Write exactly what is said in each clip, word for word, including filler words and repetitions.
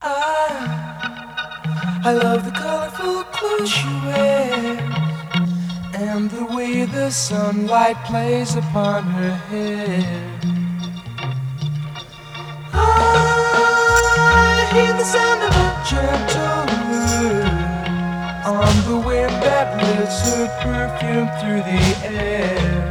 I, I love the colorful clothes she wears and the way the sunlight plays upon her hair. I hear the sound of a gentle word on the wind that lifts her perfume through the air.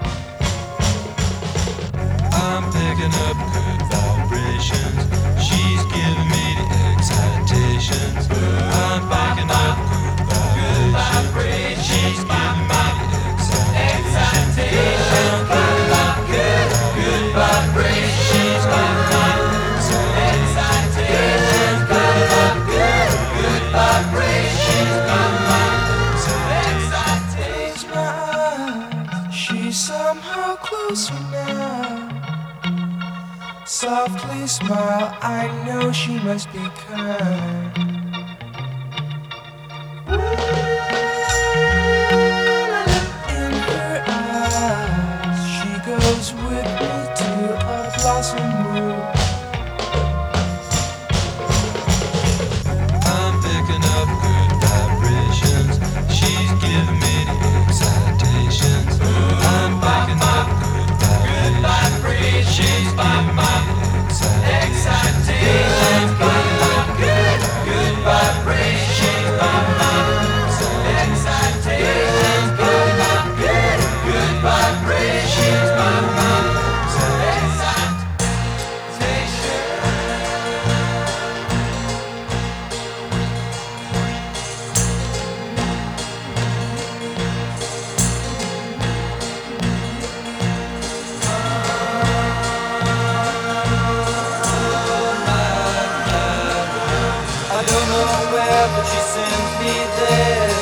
I'm picking up good vibrations. She's giving me the excitations. I'm picking up good vibrations. She's giving me the excitations. I'm picking up good, good vibrations. She's giving me the excitations. Picking up good, good vibrations. She's giving me the excitations. Close my eyes, she's somehow closer now. Softly smile, I know she must be kind. In her eyes, she goes with me to a blossom room. I'm picking up good vibrations. She's giving me the excitations. I'm picking up good vibrations. She's giving me the excitations. Picking up good, good vibrations. She's giving me the excitations. Picking up good, good vibrations. She's giving me the excitations. I don't know where, but she sends me there.